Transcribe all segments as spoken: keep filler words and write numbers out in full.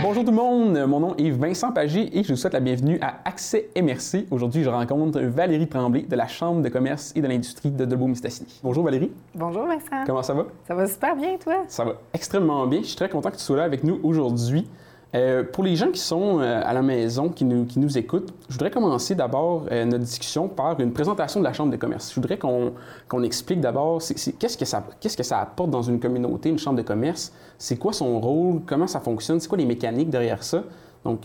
Bonjour tout le monde, mon nom est Vincent Pagé et je vous souhaite la bienvenue à Accès M R C. Aujourd'hui, je rencontre Valérie Tremblay de la Chambre de commerce et de l'industrie de Dolbeau-Mistassini. Bonjour Valérie. Bonjour Vincent. Comment ça va? Ça va super bien, toi? Ça va extrêmement bien. Je suis très content que tu sois là avec nous aujourd'hui. Euh, pour les gens qui sont euh, à la maison, qui nous, qui nous écoutent, je voudrais commencer d'abord euh, notre discussion par une présentation de la Chambre de commerce. Je voudrais qu'on qu'on explique d'abord c'est, c'est, qu'est-ce que ça, qu'est-ce que ça apporte dans une communauté, une Chambre de commerce, c'est quoi son rôle, comment ça fonctionne, c'est quoi les mécaniques derrière ça. Donc,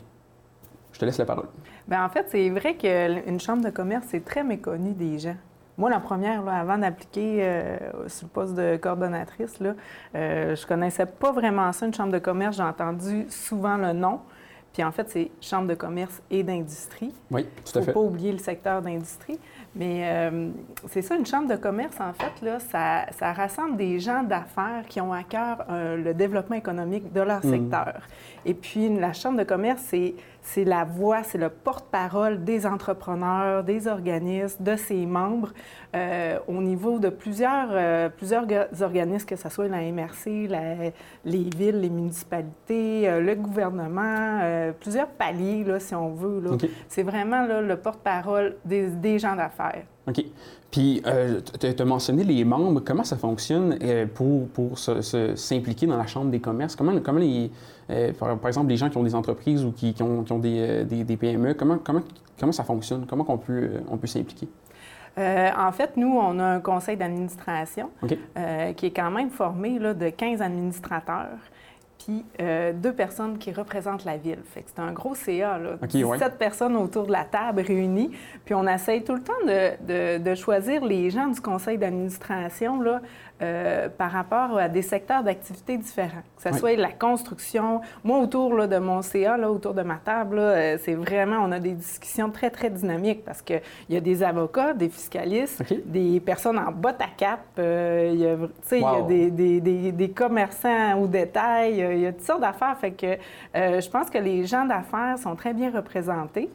je te laisse la parole. Bien, en fait, c'est vrai qu'une Chambre de commerce, c'est très méconnu des gens. Moi, la première, là, avant d'appliquer euh, sur le poste de coordonnatrice, là, euh, je connaissais pas vraiment ça, une chambre de commerce. J'ai entendu souvent le nom. Puis en fait, c'est chambre de commerce et d'industrie. Oui, tout à fait. Il ne faut pas oublier le secteur d'industrie. Mais euh, c'est ça, une chambre de commerce, en fait, là, ça, ça rassemble des gens d'affaires qui ont à cœur euh, le développement économique de leur mmh. secteur. Et puis, la chambre de commerce, c'est, c'est la voix, c'est le porte-parole des entrepreneurs, des organismes, de ses membres, euh, au niveau de plusieurs, euh, plusieurs organismes, que ce soit la M R C, la, les villes, les municipalités, euh, le gouvernement, euh, plusieurs paliers, là, si on veut. Là. Okay. C'est vraiment là, le porte-parole des, des gens d'affaires. OK. Puis, euh, tu as mentionné les membres. Comment ça fonctionne euh, pour, pour se, se, s'impliquer dans la Chambre des commerces? Comment, comment les, euh, par, par exemple, les gens qui ont des entreprises ou qui, qui ont, qui ont des, euh, des, des P M E, comment, comment, comment ça fonctionne? Comment on peut, euh, on peut s'impliquer? Euh, en fait, nous, on a un conseil d'administration okay. euh, qui est quand même formé là, de quinze administrateurs. Puis euh, deux personnes qui représentent la ville. Fait que c'est un gros C A, là. Okay, ouais. dix-sept personnes autour de la table réunies. Puis on essaye tout le temps de, de, de choisir les gens du conseil d'administration là, euh, par rapport à des secteurs d'activité différents. Que ce ouais. soit la construction. Moi, autour là, de mon C A, là, autour de ma table, là, c'est vraiment, on a des discussions très, très dynamiques parce qu'il y a des avocats, des fiscalistes, okay. des personnes en bottes à cap, euh, il y a, wow. il y a des, des, des, des commerçants au détail. Il y a toutes sortes d'affaires. Fait que euh, je pense que les gens d'affaires sont très bien représentés.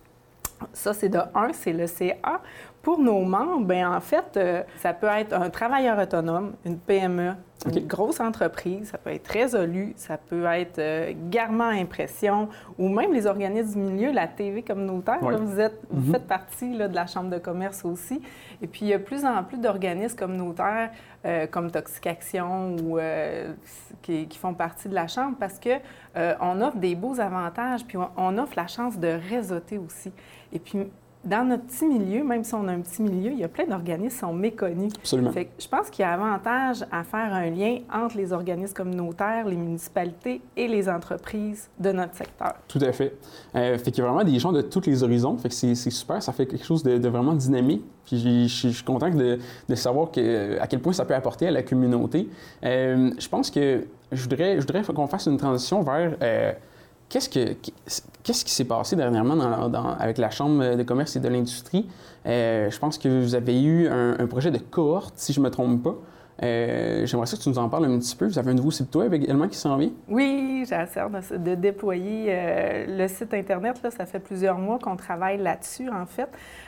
Ça, c'est de un, c'est le C A. Pour nos membres, bien, en fait, euh, ça peut être un travailleur autonome, une P M E, une okay. grosse entreprise, ça peut être résolu, ça peut être euh, Garment Impression ou même les organismes du milieu, la T V communautaire. Oui. Là, vous êtes, mm-hmm. vous faites partie là, de la Chambre de commerce aussi. Et puis, il y a de plus en plus d'organismes communautaires euh, comme Toxicaction ou euh, qui, qui font partie de la Chambre parce qu'on euh, offre des beaux avantages puis on, on offre la chance de réseauter aussi. Et puis, dans notre petit milieu, même si on a un petit milieu, il y a plein d'organismes qui sont méconnus. Absolument. Fait que je pense qu'il y a avantage à faire un lien entre les organismes communautaires, les municipalités et les entreprises de notre secteur. Tout à fait. Euh, fait qu'il y a vraiment des gens de tous les horizons. Fait que c'est, c'est super, ça fait quelque chose de, de vraiment dynamique. Puis je, je, je suis content de, de savoir que, à quel point ça peut apporter à la communauté. Euh, je pense que je voudrais, je voudrais qu'on fasse une transition vers... Euh, Qu'est-ce, que, qu'est-ce qui s'est passé dernièrement dans, dans, avec la Chambre de commerce et de l'industrie? Euh, je pense que vous avez eu un, un projet de cohorte, si je ne me trompe pas. Euh, j'aimerais ça que tu nous en parles un petit peu. Vous avez un nouveau site web également qui s'en vient? Oui, j'ai hâte de, de déployer euh, le site Internet. Là, ça fait plusieurs mois qu'on travaille là-dessus, en fait.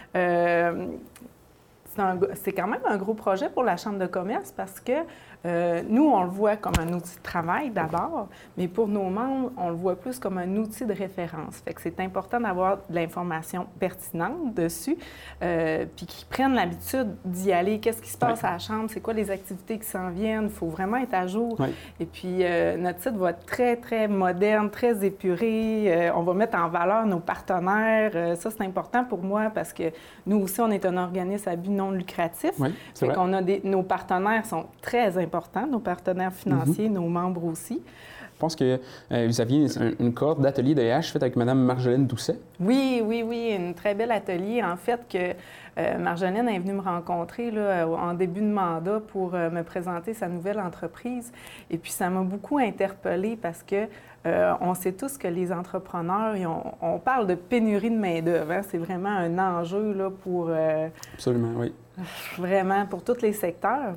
Euh, c'est, un, c'est quand même un gros projet pour la Chambre de commerce parce que Euh, nous, on le voit comme un outil de travail d'abord, mais pour nos membres, on le voit plus comme un outil de référence. Fait que c'est important d'avoir de l'information pertinente dessus, euh, puis qu'ils prennent l'habitude d'y aller. Qu'est-ce qui se passe oui. à la Chambre? C'est quoi les activités qui s'en viennent? Il faut vraiment être à jour. Oui. Et puis, euh, notre site va être très, très moderne, très épuré. Euh, on va mettre en valeur nos partenaires. Euh, ça, c'est important pour moi parce que nous aussi, on est un organisme à but non lucratif. Oui, c'est vrai. qu'on a des, nos partenaires sont très importants. Important, nos partenaires financiers, mm-hmm. nos membres aussi. Je pense que euh, vous aviez une, une cohorte d'atelier de hache faite avec Mme Marjolaine Doucet. Oui, oui, oui, une très belle atelier. En fait, que euh, Marjolaine est venue me rencontrer là, en début de mandat pour euh, me présenter sa nouvelle entreprise. Et puis, ça m'a beaucoup interpellée parce que euh, on sait tous que les entrepreneurs, ont, on parle de pénurie de main-d'œuvre. Hein? C'est vraiment un enjeu là, pour... Euh, Absolument, oui. Vraiment, pour tous les secteurs.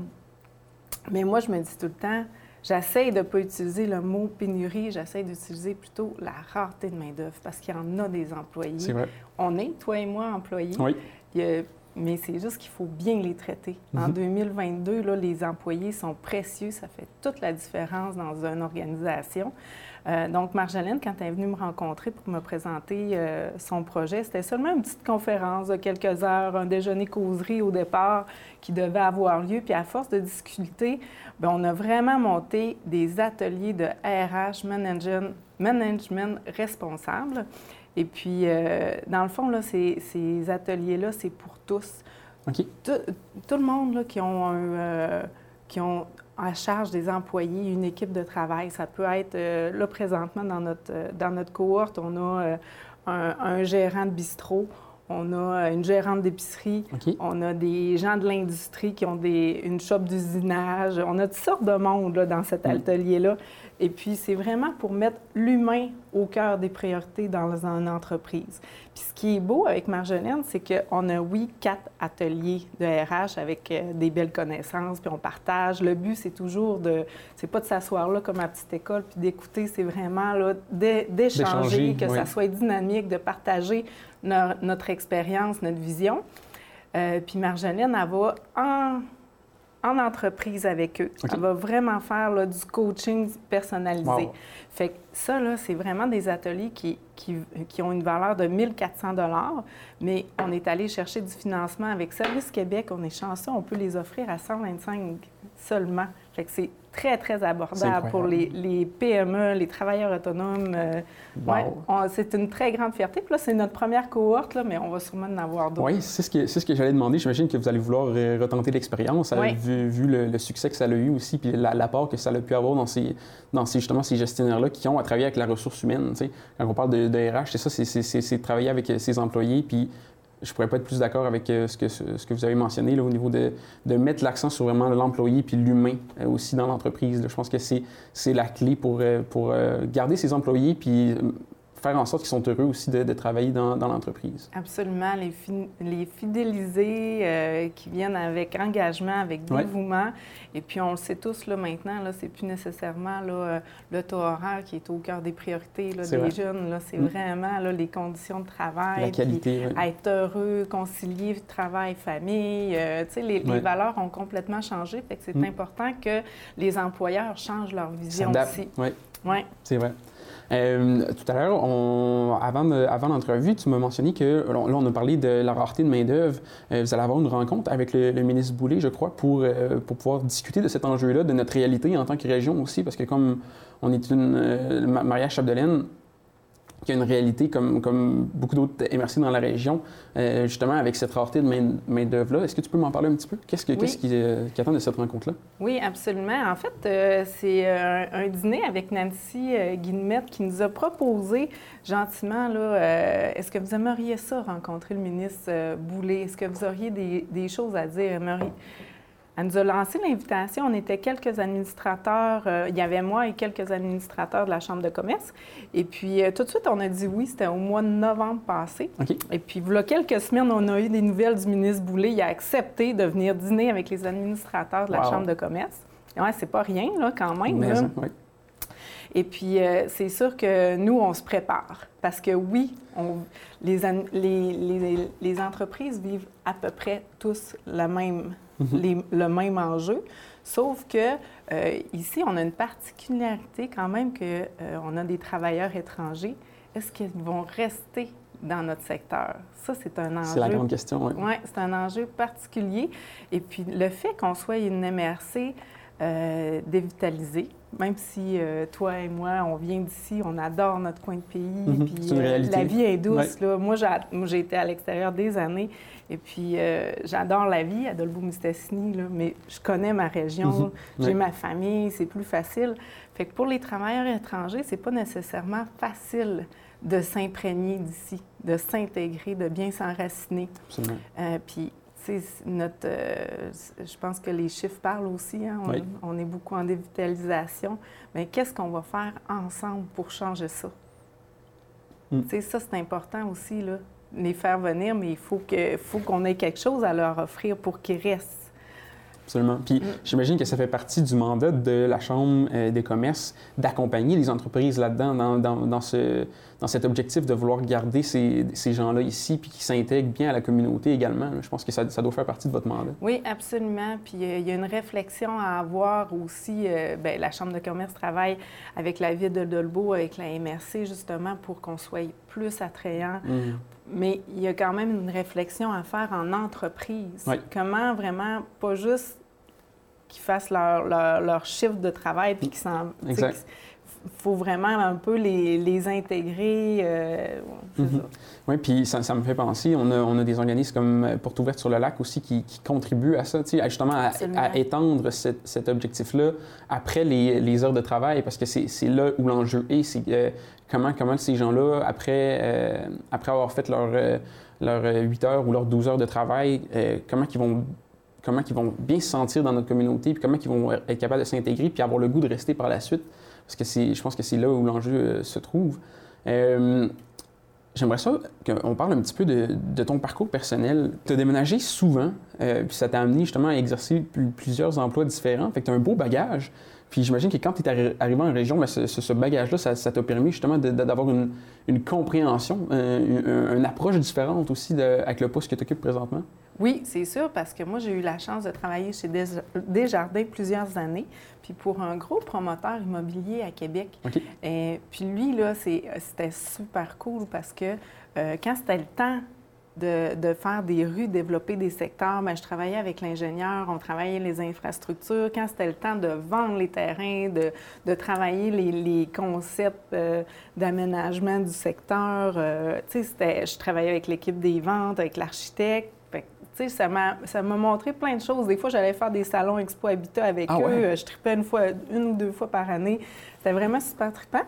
Mais moi, je me dis tout le temps, j'essaie de ne pas utiliser le mot pénurie, j'essaie d'utiliser plutôt la rareté de main-d'œuvre parce qu'il y en a des employés. C'est vrai. On est, toi et moi, employés. Oui. Il y a mais c'est juste qu'il faut bien les traiter. Mm-hmm. En deux mille vingt-deux, là, les employés sont précieux, ça fait toute la différence dans une organisation. Euh, donc, Marjolaine, quand elle est venue me rencontrer pour me présenter euh, son projet, c'était seulement une petite conférence de quelques heures, un déjeuner-causerie au départ qui devait avoir lieu. Puis, à force de discuter, bien, on a vraiment monté des ateliers de R H, management, management responsable. Et puis, euh, dans le fond, là, ces, ces ateliers-là, c'est pour tous. OK. Tout, tout le monde là, qui ont un... Euh, qui ont à charge des employés, une équipe de travail. Ça peut être, euh, là, présentement, dans notre, euh, dans notre cohorte, on a euh, un, un gérant de bistrot, on a une gérante d'épicerie, okay. on a des gens de l'industrie qui ont des, une shop d'usinage. On a toutes sortes de monde là, dans cet atelier-là. Et puis, c'est vraiment pour mettre l'humain au cœur des priorités dans une entreprise. Puis, ce qui est beau avec Marjolaine, c'est qu'on a, oui, quatre ateliers de R H avec euh, des belles connaissances, puis on partage. Le but, c'est toujours de... C'est pas de s'asseoir là comme à petite école, puis d'écouter, c'est vraiment là, d'échanger, que oui. ça soit dynamique, de partager no- notre expérience, notre vision. Euh, puis Marjolaine, elle va en... en entreprise avec eux. Okay. Elle va vraiment faire là, du coaching personnalisé. Wow. Fait que ça, là, c'est vraiment des ateliers qui, qui, qui ont une valeur de mille quatre cents dollars, mais on est allé chercher du financement avec Service Québec. On est chanceux, on peut les offrir à cent vingt-cinq seulement. Fait que c'est très, très abordable pour les, les P M E, les travailleurs autonomes. Euh, wow. ouais, on, c'est une très grande fierté. Puis là, c'est notre première cohorte, là, mais on va sûrement en avoir d'autres. Oui, c'est ce que, c'est ce que j'allais demander. J'imagine que vous allez vouloir retenter l'expérience, oui. vu, vu le, le succès que ça a eu aussi, puis l'apport que ça a pu avoir dans ces, dans ces, justement, ces gestionnaires-là qui ont à travailler avec la ressource humaine. T'sais. Quand on parle de, de R H, c'est ça, c'est, c'est, c'est, c'est travailler avec ses employés, puis je pourrais pas être plus d'accord avec euh, ce, que, ce que vous avez mentionné là, au niveau de, de mettre l'accent sur vraiment l'employé puis l'humain euh, aussi dans l'entreprise. Là. Je pense que c'est, c'est la clé pour, euh, pour euh, garder ses employés puis euh, faire en sorte qu'ils sont heureux aussi de, de travailler dans, dans l'entreprise. Absolument. Les, fi- les fidéliser euh, qui viennent avec engagement, avec dévouement. Ouais. Et puis, on le sait tous là, maintenant, là, c'est plus nécessairement là, le taux horaire qui est au cœur des priorités là, des vrai. jeunes. Là, c'est mmh. vraiment là, les conditions de travail. La qualité, oui. Être heureux, concilier travail, famille. Euh, tu sais, les, ouais. les valeurs ont complètement changé. Fait que c'est mmh. important que les employeurs changent leur vision aussi. Oui, ouais. c'est vrai. Euh, tout à l'heure, on, avant, de, avant l'entrevue, tu m'as mentionné que, là, on a parlé de la rareté de main-d'œuvre. Euh, vous allez avoir une rencontre avec le, le ministre Boulay, je crois, pour, euh, pour pouvoir discuter de cet enjeu-là, de notre réalité en tant que région aussi, parce que comme on est une... Euh, Maria-Chapdelaine, qui a une réalité comme, comme beaucoup d'autres M R C dans la région, euh, justement avec cette rareté de main, main-d'œuvre-là. Est-ce que tu peux m'en parler un petit peu? Qu'est-ce, que, oui. qu'est-ce qui, euh, qui attend de cette rencontre-là? Oui, absolument. En fait, euh, c'est un, un dîner avec Nancy euh, Guillemette qui nous a proposé gentiment, là, euh, est-ce que vous aimeriez ça, rencontrer le ministre euh, Boulay? Est-ce que vous auriez des, des choses à dire? Aimeriez... Elle nous a lancé l'invitation. On était quelques administrateurs. Euh, il y avait moi et quelques administrateurs de la Chambre de commerce. Et puis, euh, tout de suite, on a dit oui. C'était au mois de novembre passé. Okay. Et puis, il y a quelques semaines, on a eu des nouvelles du ministre Boulay. Il a accepté de venir dîner avec les administrateurs de la wow. Chambre de commerce. Ouais, c'est pas rien, là, quand même. Mais, là. Oui. Et puis, euh, c'est sûr que nous, on se prépare. Parce que oui, on, les, les, les, les entreprises vivent à peu près tous le même Mm-hmm. Les, le même enjeu, sauf que euh, ici, on a une particularité quand même qu'on euh, a des travailleurs étrangers. Est-ce qu'ils vont rester dans notre secteur? Ça, c'est un enjeu... C'est la grande question, oui. Oui, c'est un enjeu particulier. Et puis, le fait qu'on soit une M R C euh, dévitalisée, même si euh, toi et moi, on vient d'ici, on adore notre coin de pays, mm-hmm. puis c'est une réalité. Euh, la vie est douce. Ouais. Là. Moi, j'ai, moi, j'ai été à l'extérieur des années, et puis euh, j'adore la vie à Dolbeau-Mistassini, là, mais je connais ma région, mm-hmm. j'ai ouais. ma famille, c'est plus facile. Fait que pour les travailleurs étrangers, c'est pas nécessairement facile de s'imprégner d'ici, de s'intégrer, de bien s'enraciner. Absolument. Euh, puis Notre, euh, je pense que les chiffres parlent aussi. Hein? On, oui. on est beaucoup en dévitalisation. Mais qu'est-ce qu'on va faire ensemble pour changer ça? Mm. Ça, c'est important aussi, là, les faire venir, mais il faut, que, faut qu'on ait quelque chose à leur offrir pour qu'ils restent. Absolument. Puis Mm. j'imagine que ça fait partie du mandat de la Chambre euh, des commerces d'accompagner les entreprises là-dedans, dans, dans, dans, ce, dans cet objectif de vouloir garder ces, ces gens-là ici puis qui s'intègrent bien à la communauté également. Je pense que ça, ça doit faire partie de votre mandat. Oui, absolument. Puis euh, il y a une réflexion à avoir aussi. Euh, bien, la Chambre de commerce travaille avec la Ville de Dolbeau, avec la M R C, justement, pour qu'on soit plus attrayant. Mm. Mais il y a quand même une réflexion à faire en entreprise. Oui. Comment vraiment, pas juste qu'ils fassent leur, leur, leur chiffre de travail puis qu'ils s'en... Exact. Il faut vraiment un peu les, les intégrer. Euh, c'est Mm-hmm. ça. Oui, puis ça, ça me fait penser, on a, on a des organismes comme Portes ouvertes sur le lac aussi qui, qui contribuent à ça, tu sais, justement à, à étendre cet, cet objectif-là après les, les heures de travail, parce que c'est, c'est là où l'enjeu est, c'est euh, comment, comment ces gens-là, après, euh, après avoir fait leur, euh, leur huit heures ou leurs douze heures de travail, euh, comment ils vont comment ils vont bien se sentir dans notre communauté, puis comment ils vont être capables de s'intégrer, puis avoir le goût de rester par la suite, parce que c'est, je pense que c'est là où l'enjeu euh, se trouve. Euh, J'aimerais ça qu'on parle un petit peu de, de ton parcours personnel. Tu as déménagé souvent, euh, puis ça t'a amené justement à exercer plus, plusieurs emplois différents. Fait que tu as un beau bagage. Puis j'imagine que quand tu es arri- arrivé en région, bien, ce, ce bagage-là, ça, ça t'a permis justement de, de, d'avoir une, une compréhension, euh, une, une approche différente aussi de, avec le poste que tu occupes présentement. Oui, c'est sûr, parce que moi, j'ai eu la chance de travailler chez Des- Desjardins plusieurs années, puis pour un gros promoteur immobilier à Québec. OK. Et puis lui, là, c'est, c'était super cool parce que euh, quand c'était le temps de, de faire des rues, développer des secteurs, bien, je travaillais avec l'ingénieur, on travaillait les infrastructures. Quand c'était le temps de vendre les terrains, de, de travailler les, les concepts euh, d'aménagement du secteur, euh, tu sais, c'était, je travaillais avec l'équipe des ventes, avec l'architecte. Fait que, tu sais, ça m'a, ça m'a montré plein de choses. Des fois, j'allais faire des salons Expo Habitat avec Ah eux. ouais? Je tripais une fois, une ou deux fois par année. C'était vraiment super trippant.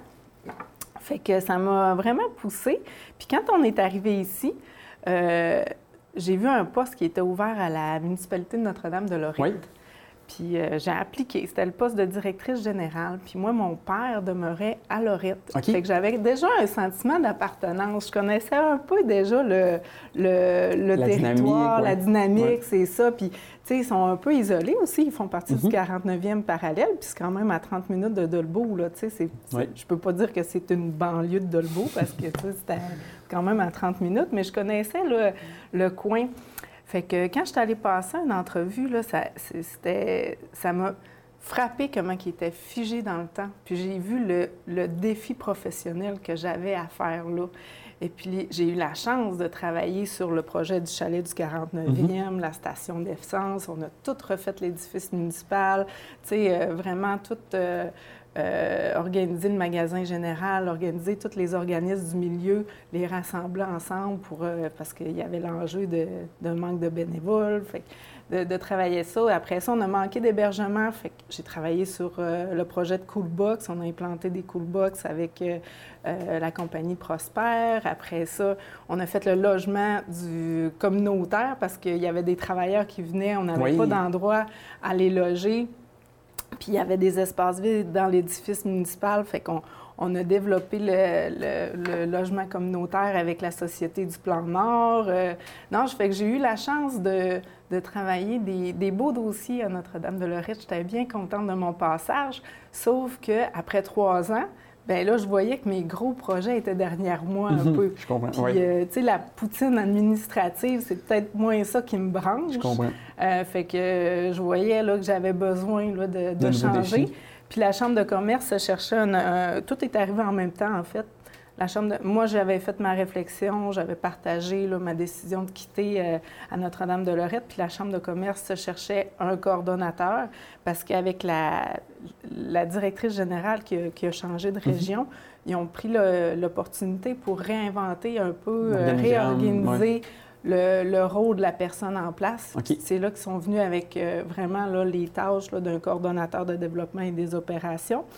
Fait que ça m'a vraiment poussée. Puis quand on est arrivé ici, euh, j'ai vu un poste qui était ouvert à la municipalité de Notre-Dame-de-Lorette. Oui. Puis euh, j'ai appliqué. C'était le poste de directrice générale. Puis moi, mon père demeurait à Lorette. OK. Fait que j'avais déjà un sentiment d'appartenance. Je connaissais un peu déjà le, le, le La territoire, dynamique, ouais. la dynamique, Ouais. c'est ça. Puis, tu sais, ils sont un peu isolés aussi. Ils font partie Mhm. du quarante-neuvième parallèle. Puis c'est quand même à trente minutes de Dolbeau, là. Tu sais, c'est, c'est- Ouais. je peux pas dire que c'est une banlieue de Dolbeau parce que, tu sais, c'était quand même à trente minutes. Mais je connaissais là, le coin. Fait que quand je suis allée passer une entrevue, là, ça, c'était, ça m'a frappé comment il était figé dans le temps. Puis j'ai vu le, le défi professionnel que j'avais à faire là. Et puis j'ai eu la chance de travailler sur le projet du chalet du quarante-neuvième, la station d'essence. On a tout refait l'édifice municipal. Tu sais, euh, vraiment tout... Euh, Euh, organiser le magasin général, organiser tous les organismes du milieu, les rassembler ensemble pour, euh, parce qu'il y avait l'enjeu de, de manque de bénévoles. Fait que de, de travailler ça. Après ça, on a manqué d'hébergement. Fait que j'ai travaillé sur euh, le projet de Coolbox. On a implanté des Coolbox avec euh, euh, la compagnie Prosper. Après ça, on a fait le logement du communautaire parce qu'il y avait des travailleurs qui venaient. On n'avait Oui. pas d'endroit à les loger. Puis il y avait des espaces vides dans l'édifice municipal, fait qu'on on a développé le, le, le logement communautaire avec la Société du Plan Nord. Euh, non, je fais que j'ai eu la chance de, de travailler des, des beaux dossiers à Notre-Dame-de-Lorette. J'étais bien contente de mon passage, sauf qu'après trois ans, bien là, je voyais que mes gros projets étaient derrière moi un Mhm. peu. Je comprends, Puis, oui. euh, tu sais, la poutine administrative, c'est peut-être moins ça qui me branche. Je comprends. Euh, fait que euh, je voyais là, que j'avais besoin là, de, de De nouveaux changer. défis. Puis la Chambre de commerce cherchait un, un- tout est arrivé en même temps, en fait. La Chambre de... Moi, j'avais fait ma réflexion, j'avais partagé là, ma décision de quitter euh, à Notre-Dame-de-Lorette, puis la Chambre de commerce cherchait un coordonnateur parce qu'avec la, la directrice générale qui a, qui a changé de région, ils ont pris le- l'opportunité pour réinventer un peu, euh, L'organigramme, réorganiser le, le rôle de la personne en place. OK. C'est là qu'ils sont venus avec euh, vraiment là, les tâches là, d'un coordonnateur de développement et des opérations.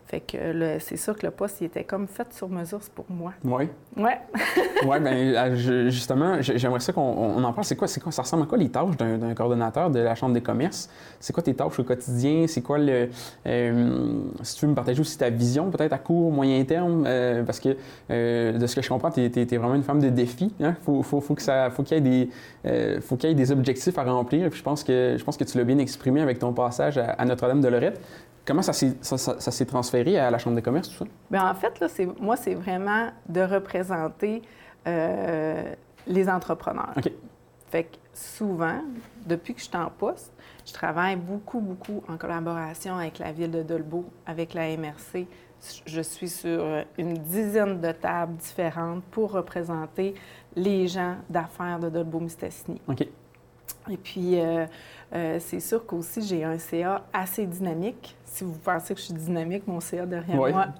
Fait que le, c'est sûr que le poste, il était comme fait sur mesure pour moi. Oui. Ouais. Oui, bien, justement, j'aimerais ça qu'on on en parle. C'est quoi, c'est quoi, ça ressemble à quoi les tâches d'un, d'un coordonnateur de la Chambre des commerces? C'est quoi tes tâches au quotidien? C'est quoi le... Euh, si tu veux me partager aussi ta vision, peut-être à court, moyen terme, euh, parce que euh, de ce que je comprends, tu es vraiment une femme de défi. Hein? Faut, faut, faut que ça, faut qu'il y ait des, euh, faut qu'il y ait des objectifs à remplir. Puis je pense que, je pense que tu l'as bien exprimé avec ton passage à, à Notre-Dame-de-Lorette. Comment ça s'est, ça, ça, ça s'est transféré à la Chambre des commerces, tout ça? Bien, en fait, là, c'est, moi, c'est vraiment de représenter euh, les entrepreneurs. OK. Fait que souvent, depuis que je suis en poste, je travaille beaucoup, beaucoup en collaboration avec la Ville de Dolbeau, avec la M R C. Je suis sur une dizaine de tables différentes pour représenter les gens d'affaires de Dolbeau-Mistassini. OK. Et puis, euh, euh, c'est sûr qu'aussi, j'ai un C A assez dynamique. Si vous pensez que je suis dynamique, mon C A derrière oui. moi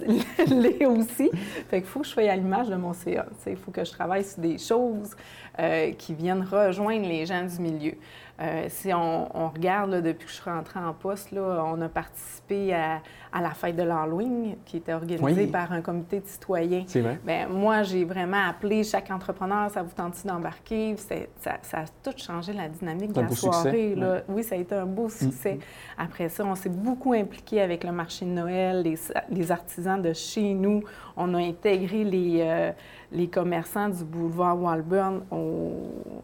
l'est aussi. Fait qu'il faut que je sois à l'image de mon C A. Il faut que je travaille sur des choses euh, qui viennent rejoindre les gens du milieu. Euh, si on, on regarde, là, depuis que je suis rentrée en poste, là, on a participé à, à la fête de l'Halloween qui était organisée oui. par un comité de citoyens. C'est vrai. Bien, moi, j'ai vraiment appelé chaque entrepreneur, ça vous tente d'embarquer? Ça, ça a tout changé la dynamique de la soirée. Là. Ouais. Oui, ça a été un beau succès. Mm-hmm. Après ça, on s'est beaucoup impliqué avec le marché de Noël, les, les artisans de chez nous. On a intégré les, euh, les commerçants du boulevard Walburn au,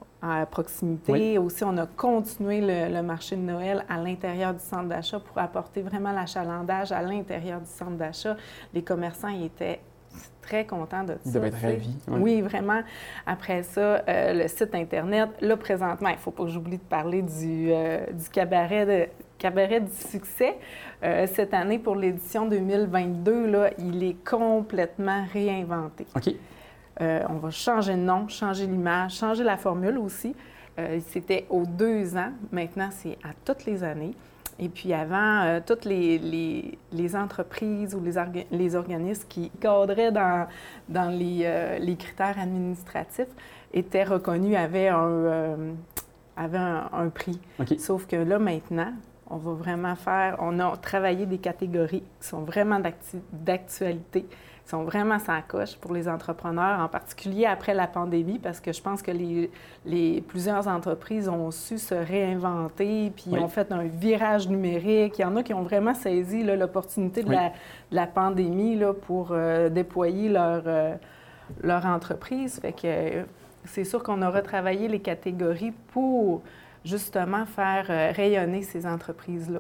à proximité. Oui. Aussi, on a continué le, le marché de Noël à l'intérieur du centre d'achat pour apporter vraiment l'achalandage à l'intérieur du centre d'achat. Les commerçants ils étaient très contents de ça. Ils devaient être ravis. Oui. oui, vraiment. Après ça, euh, le site Internet. Là, présentement, il ne faut pas que j'oublie de parler du, euh, du cabaret de... Cabaret du succès. Euh, cette année, pour l'édition deux mille vingt-deux, là, il est complètement réinventé. OK. Euh, on va changer de nom, changer l'image, changer la formule aussi. Euh, c'était aux deux ans. Maintenant, c'est à toutes les années. Et puis avant, euh, toutes les, les, les entreprises ou les, orga- les organismes qui cadraient dans, dans les, euh, les critères administratifs étaient reconnus, avaient un, euh, avaient un, un prix. Okay. Sauf que là, maintenant, on va vraiment faire... On a travaillé des catégories qui sont vraiment d'actu- d'actualité, qui sont vraiment sans coche pour les entrepreneurs, en particulier après la pandémie, parce que je pense que les, les plusieurs entreprises ont su se réinventer, puis oui. ont fait un virage numérique. Il y en a qui ont vraiment saisi là, l'opportunité de, oui. la, de la pandémie là, pour euh, déployer leur, euh, leur entreprise. Fait que euh, c'est sûr qu'on a retravaillé les catégories pour justement faire euh, rayonner ces entreprises-là.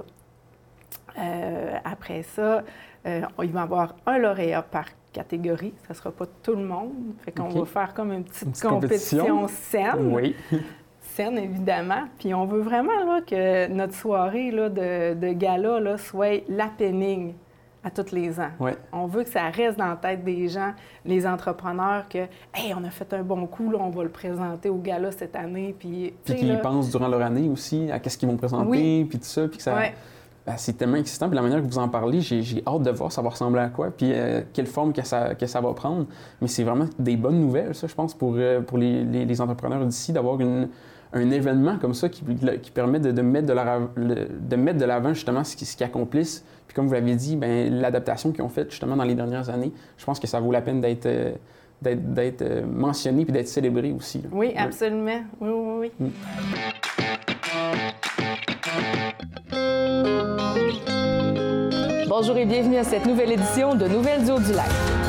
Euh, après ça, euh, il va y avoir un lauréat par catégorie. Ça ne sera pas tout le monde. Fait qu'on okay. va faire comme une petite, une petite compétition, compétition saine. Oui. Saine, évidemment. Puis on veut vraiment là, que notre soirée là, de, de gala là, soit l'happening à tous les ans. Oui. On veut que ça reste dans la tête des gens, les entrepreneurs, que « Hey, on a fait un bon coup, là, on va le présenter au gala cette année. » Puis, puis qu'ils là... pensent durant leur année aussi à qu'est-ce qu'ils vont présenter, oui. puis tout ça. Puis que ça... Oui. Ben, c'est tellement excitant. Puis la manière que vous en parlez, j'ai, j'ai hâte de voir ça va ressembler à quoi, puis euh, quelle forme que ça, que ça va prendre. Mais c'est vraiment des bonnes nouvelles, ça, je pense, pour, euh, pour les, les, les entrepreneurs d'ici, d'avoir une, un événement comme ça qui, qui permet de, de, mettre de, la, de mettre de l'avant justement ce, ce qu'ils accomplissent. Puis comme vous l'avez dit, bien, l'adaptation qu'ils ont faite justement dans les dernières années, je pense que ça vaut la peine d'être, euh, d'être, d'être mentionné puis d'être célébré aussi. Là. Oui, absolument. Oui, oui, oui. Mm. Bonjour et bienvenue à cette nouvelle édition de Nouvelles du Haut-du-Lac.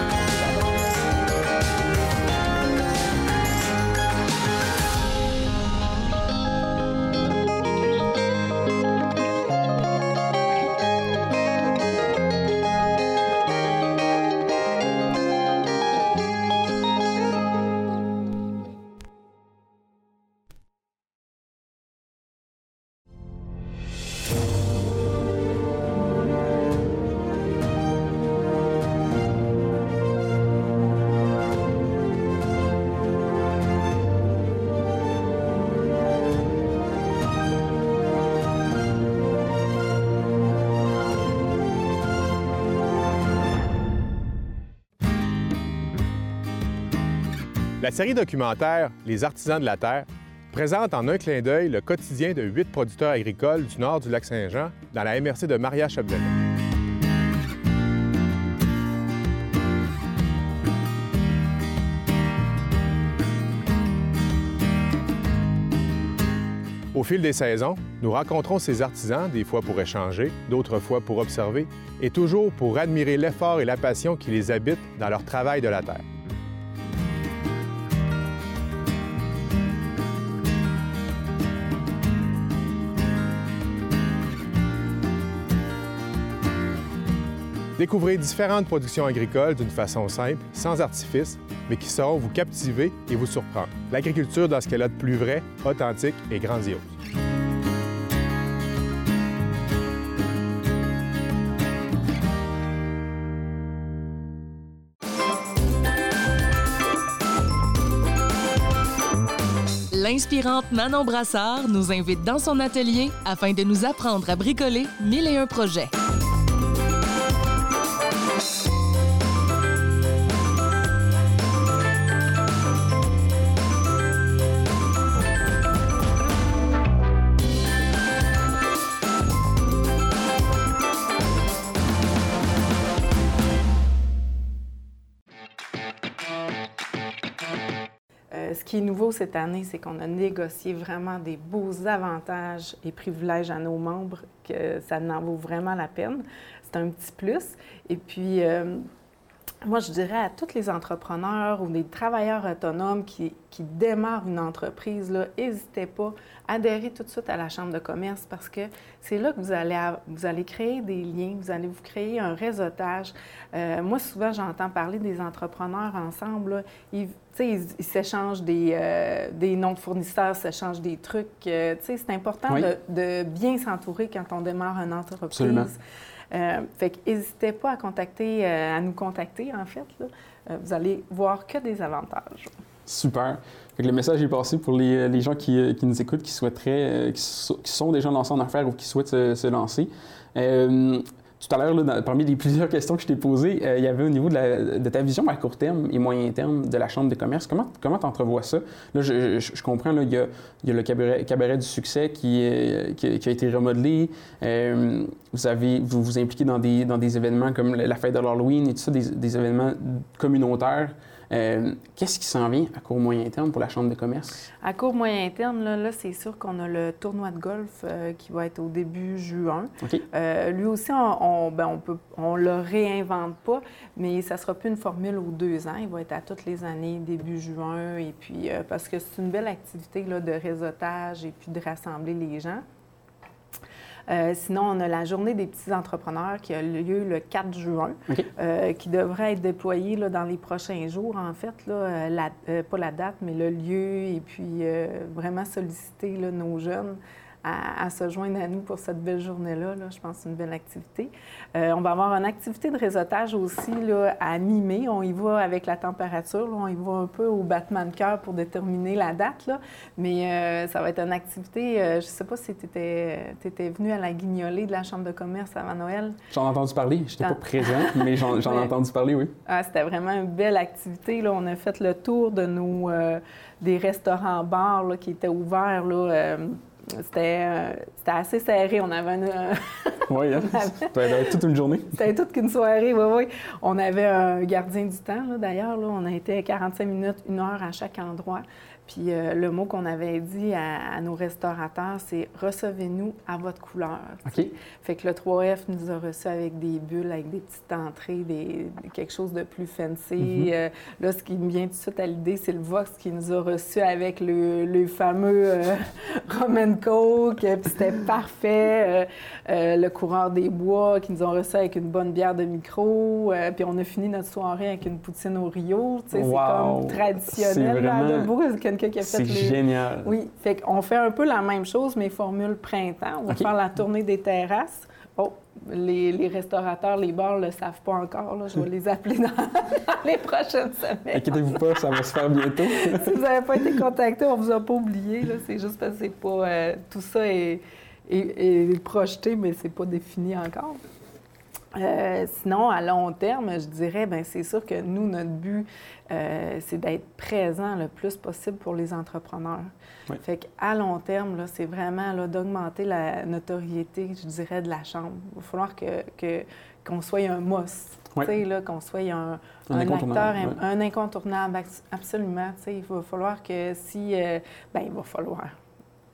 La série documentaire « Les artisans de la terre » présente en un clin d'œil le quotidien de huit producteurs agricoles du nord du lac Saint-Jean dans la M R C de Maria-Chapdelaine. Au fil des saisons, nous rencontrons ces artisans, des fois pour échanger, d'autres fois pour observer, et toujours pour admirer l'effort et la passion qui les habitent dans leur travail de la terre. Découvrez différentes productions agricoles d'une façon simple, sans artifice, mais qui sauront vous captiver et vous surprendre. L'agriculture dans ce qu'elle a de plus vrai, authentique et grandiose. L'inspirante Manon Brassard nous invite dans son atelier afin de nous apprendre à bricoler mille et un projets. Ce qui est nouveau cette année, c'est qu'on a négocié vraiment des beaux avantages et privilèges à nos membres, que ça en vaut vraiment la peine. C'est un petit plus. Et puis, euh, moi, je dirais à tous les entrepreneurs ou des travailleurs autonomes qui, qui démarrent une entreprise, n'hésitez pas à adhérer tout de suite à la Chambre de commerce parce que c'est là que vous allez, vous allez créer des liens, vous allez vous créer un réseautage. Euh, moi, souvent, j'entends parler des entrepreneurs ensemble. Là, ils, ils, ils s'échangent des, euh, des noms de fournisseurs, s'échangent des trucs. Euh, c'est important oui. de, de bien s'entourer quand on démarre une entreprise. Absolument. Euh, fait que n'hésitez pas à contacter, euh, à nous contacter, en fait. Là. Euh, vous allez voir que des avantages. Super. Fait que le message est passé pour les, les gens qui, qui nous écoutent, qui souhaiteraient, qui, so, qui sont déjà lancés en affaires ou qui souhaitent se, se lancer. Euh, tout à l'heure, là, dans, parmi les plusieurs questions que je t'ai posées, euh, il y avait au niveau de, la, de ta vision à court terme et moyen terme de la Chambre de commerce. Comment tu entrevois ça? Là, je, je, je comprends, là, il y a, il y a le cabaret, cabaret du succès qui, euh, qui, qui a été remodelé. Euh, vous, avez, vous vous impliquez dans des, dans des événements comme la fête de l'Halloween et tout ça, des, des événements communautaires. Euh, Qu'est-ce qui s'en vient à court moyen terme pour la Chambre de commerce? À court moyen terme, là, là c'est sûr qu'on a le tournoi de golf euh, qui va être au début juin. Okay. Euh, lui aussi, on on, ben, on peut, on le réinvente pas, mais ça sera plus une formule aux deux ans. Il va être à toutes les années, début juin, et puis euh, parce que c'est une belle activité là, de réseautage et puis de rassembler les gens. Euh, sinon, on a la Journée des petits entrepreneurs qui a lieu le quatre juin, okay. euh, qui devrait être déployée là, dans les prochains jours, en fait. Là, la, euh, pas la date, mais le lieu, et puis euh, vraiment solliciter là, nos jeunes à, à se joindre à nous pour cette belle journée-là. Là. Je pense que c'est une belle activité. Euh, on va avoir une activité de réseautage aussi là, à mi-mai. On y va avec la température. Là. On y va un peu au battement de cœur pour déterminer la date. Là. Mais euh, ça va être une activité, euh, je ne sais pas si tu étais, étais venu à la guignolée de la Chambre de commerce avant Noël. J'en ai entendu parler. Je n'étais pas présente, mais j'en ai entendu parler, oui. Ah, c'était vraiment une belle activité. Là. On a fait le tour de nos, euh, des restaurants-bars là, qui étaient ouverts. Là, euh, C'était, euh, c'était assez serré. On avait une... Euh... oui, hein? C'était toute une journée. C'était toute une soirée, oui, oui. On avait un gardien du temps, là, d'ailleurs. Là. On a été quarante-cinq minutes, une heure à chaque endroit. Puis euh, le mot qu'on avait dit à, à nos restaurateurs, c'est « recevez-nous à votre couleur ». Okay. Fait que le trois F nous a reçus avec des bulles, avec des petites entrées, des, quelque chose de plus fancy. Mm-hmm. euh, là, ce qui me vient tout de suite à l'idée, c'est le Vox qui nous a reçus avec le, le fameux euh, Roman Coke, puis c'était parfait. Euh, euh, le coureur des bois qui nous ont reçus avec une bonne bière de micro. Euh, puis on a fini notre soirée avec une poutine au Rio. Wow. C'est comme traditionnel. Là, vraiment... debout, C'est le... génial. Oui, fait qu'on fait un peu la même chose, mais formule printemps. On va okay. faire la tournée des terrasses. Oh, les, les restaurateurs, les bars ne le savent pas encore. Là. Je vais les appeler dans, dans les prochaines semaines. Inquiétez-vous pas, ça va se faire bientôt. Si vous n'avez pas été contacté, on ne vous a pas oublié. Là. C'est juste parce que c'est pas, euh, tout ça est, est, est projeté, mais c'est pas défini encore. Euh, sinon, à long terme, je dirais, bien, c'est sûr que nous, notre but, euh, c'est d'être présent le plus possible pour les entrepreneurs. Oui. Fait qu'à long terme, là, c'est vraiment là, d'augmenter la notoriété, je dirais, de la Chambre. Il va falloir que, que, qu'on soit un must, oui. là, qu'on soit un, un, un acteur, oui. un, un incontournable, absolument. Il va falloir que si... Euh, bien, il va falloir...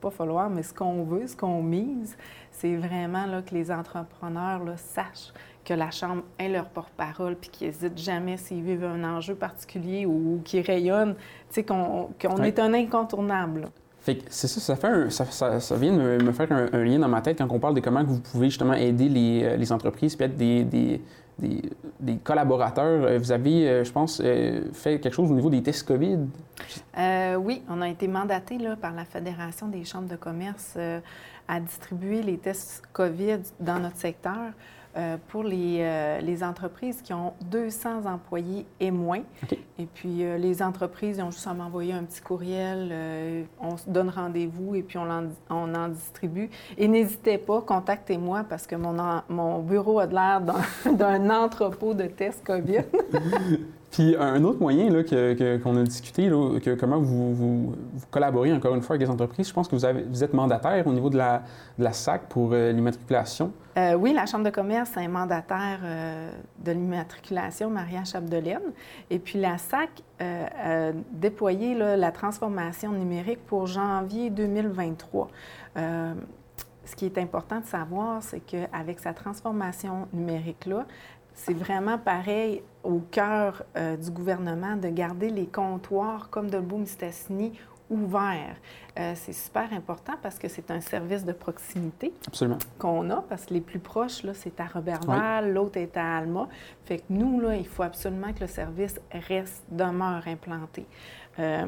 pas falloir, mais ce qu'on veut, ce qu'on mise, c'est vraiment là, que les entrepreneurs là, sachent que la Chambre est leur porte-parole puis qu'ils n'hésitent jamais s'ils vivent un enjeu particulier ou, ou qu'ils rayonnent, tu sais, qu'on, qu'on oui. est un incontournable. Là. Fait que c'est ça, ça, fait un, ça, ça, ça vient de me, me faire un, un lien dans ma tête quand on parle de comment vous pouvez justement aider les, les entreprises, puis être des, des, des, des collaborateurs. Vous avez, je pense, fait quelque chose au niveau des tests COVID. Euh, oui, on a été mandaté là, par la Fédération des chambres de commerce euh, à distribuer les tests COVID dans notre secteur. Euh, pour les, euh, les entreprises qui ont deux cents employés et moins. Okay. Et puis, euh, les entreprises, ils ont juste à m'envoyer un petit courriel, euh, on se donne rendez-vous et puis on en, on en distribue. Et n'hésitez pas, contactez-moi parce que mon, en, mon bureau a de l'air d'un, d'un entrepôt de tests COVID. Puis un autre moyen là, que, que, qu'on a discuté, là, que, comment vous, vous, vous collaborez encore une fois avec les entreprises, je pense que vous, avez, vous êtes mandataire au niveau de la, de la S A C pour euh, l'immatriculation. Euh, oui, la Chambre de commerce est mandataire euh, de l'immatriculation, Maria Chapdelaine. Et puis la S A C euh, a déployé là, la transformation numérique pour janvier deux mille vingt-trois. Euh, ce qui est important de savoir, c'est qu'avec sa transformation numérique-là, c'est vraiment pareil au cœur euh, du gouvernement de garder les comptoirs comme Dolbeau-Mistassini ouverts. Euh, c'est super important parce que c'est un service de proximité Absolument. qu'on a, parce que les plus proches, là, c'est à Roberval, oui. l'autre est à Alma. Fait que nous, là, il faut absolument que le service reste, demeure implanté. Euh,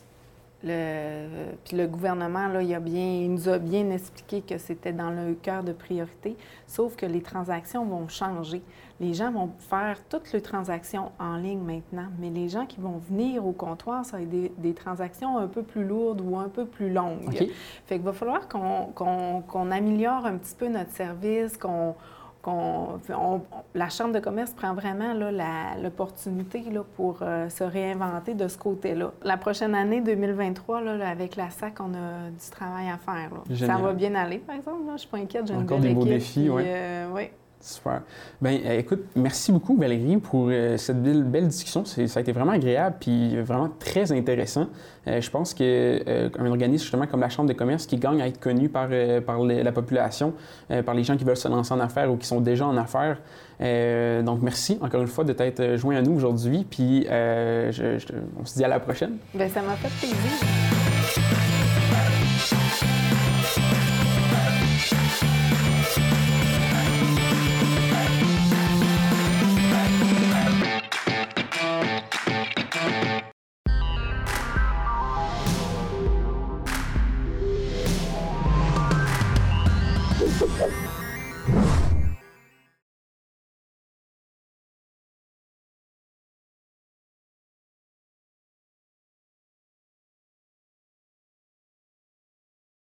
Le, puis le gouvernement, là, il, a bien, il nous a bien expliqué que c'était dans le cœur de priorité, sauf que les transactions vont changer. Les gens vont faire toutes les transactions en ligne maintenant, mais les gens qui vont venir au comptoir, ça va être des, des transactions un peu plus lourdes ou un peu plus longues. Okay. Fait qu'il va falloir qu'on, qu'on, qu'on améliore un petit peu notre service, qu'on... qu'on on, la Chambre de commerce prend vraiment là, la, l'opportunité là, pour euh, se réinventer de ce côté-là. La prochaine année, deux mille vingt-trois, là, avec la S A C, on a du travail à faire. Là. Ça va bien aller, par exemple. Là. Je ne suis pas inquiète, j'ai Encore une belle des beaux équipe. défis, oui. Euh, ouais. Super. Bien, euh, écoute, merci beaucoup, Valérie, pour euh, cette belle, belle discussion. C'est, ça a été vraiment agréable puis vraiment très intéressant. Euh, je pense qu'un euh, organisme justement comme la Chambre de commerce qui gagne à être connu par, euh, par les, la population, euh, par les gens qui veulent se lancer en affaires ou qui sont déjà en affaires. Euh, donc, merci encore une fois de t'être joint à nous aujourd'hui. Puis, euh, je, je, on se dit à la prochaine. Bien, ça m'a fait plaisir.